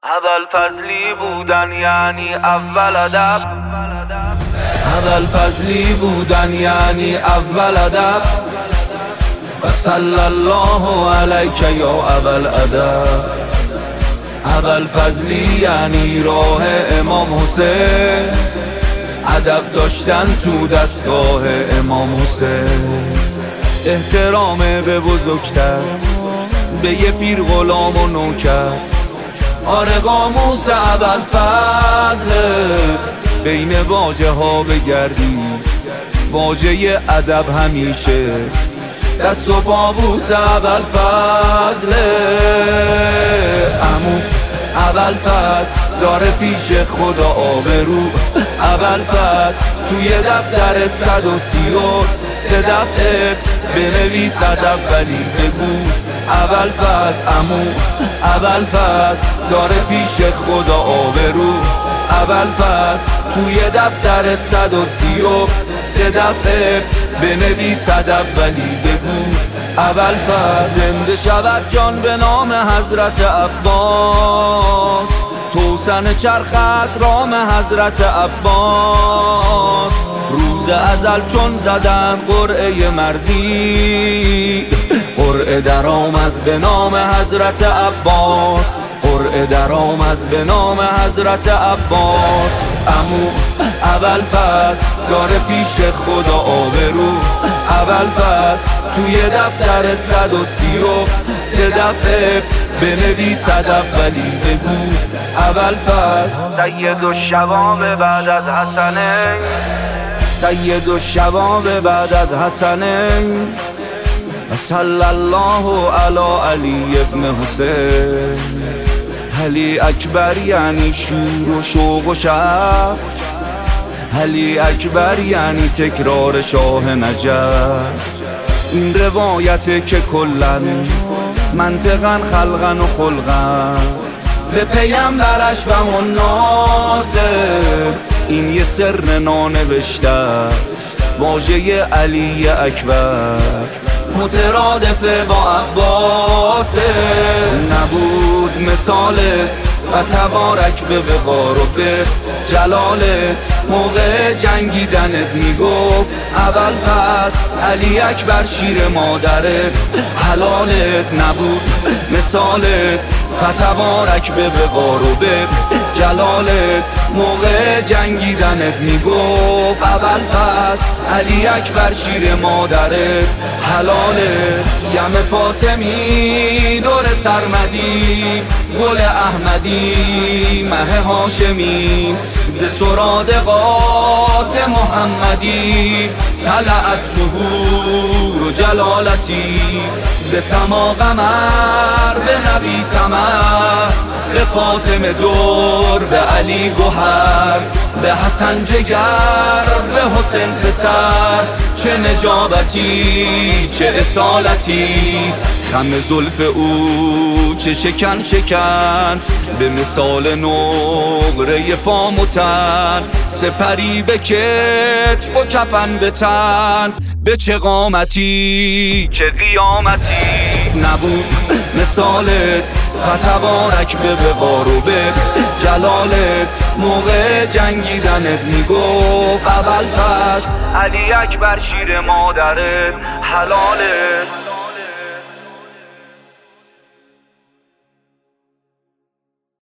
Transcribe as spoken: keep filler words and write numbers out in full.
اول فضلی بودن یعنی اول ادب، اول فضلی بودن یعنی اول ادب. و صلی الله علیک یا اول ادب. اول فضلی یعنی راه امام حسین، ادب داشتن تو دستگاه امام حسین. احترام به بزرگتر، به یه پیر غلام و نوکر. آره قاموس اول فضله، بین واژه ها بگردی واژه ادب همیشه دست و بابوس اول فضله. عمو اول فضل داره پیش خدا آبرو. اول فضل توی دفترت صد و سی و سه دفعه بنویس ادب ولی بگو اول فضل. عمو اول فضل داره پیش خدا آبرو. اول فضل توی دفترت صد و سی و سه دفعه بنویس ادب ولی بگو اول فضل. زنده شود جان به نام حضرت عباس، توسن چرخ است رام حضرت عباس. روز ازل چون زدن قرعه مردی، قرعه در آمد به نام حضرت عباس. قرعه در آمد به نام حضرت عباس. عمو اول فضل داره پیش خدا آبرو. اول فضل توی دفترت صد و سی و سه دفعه بنویس ادب ولی بگو اول فضل. سید الشباب بعد از حسنین، سید الشباب بعد از حسنین. صلی الله علی علی ابن حسین. علی اکبر یعنی شور و شوق و شب، علی اکبر یعنی تکرار شاه نجف. این روایته که کلن منطقن خلقن و خلقن به پیامبرش و مناسب. این یه سر نانوشته است واژه علی اکبر، مترادف با عباس. نبود مثاله و تبارک به وقار و به جلاله. موقع جنگیدنت میگفت اول فضل علی اکبر شیر مادرت حلالت. نبود مثالت فتبارک به وقار و به جلالت. موقع جنگیدنت میگفت اول فضل علی اکبر شیر مادرت حلالت. یم فاطمی دور سرمدی، گل احمدی مه هاشمی. ز سرادقات محمدی طلعت ظهور و جلالتی. به سما قمر به نبی سمر، به فاطمه دور به علی گوهر. به حسن جگر به حسین پسر، چه نجابتی چه اصالتی. خم زلف او چه شکن شکن، به مثال نقره فام و تن. سپری به کتف و کفن به تن، به چه قامتی چه قیامتی. نبود مثالت فتبارک به وقار و به جلالت. موقع جنگیدنت میگفت اول فضل علی اکبر شیر مادرت حلالت.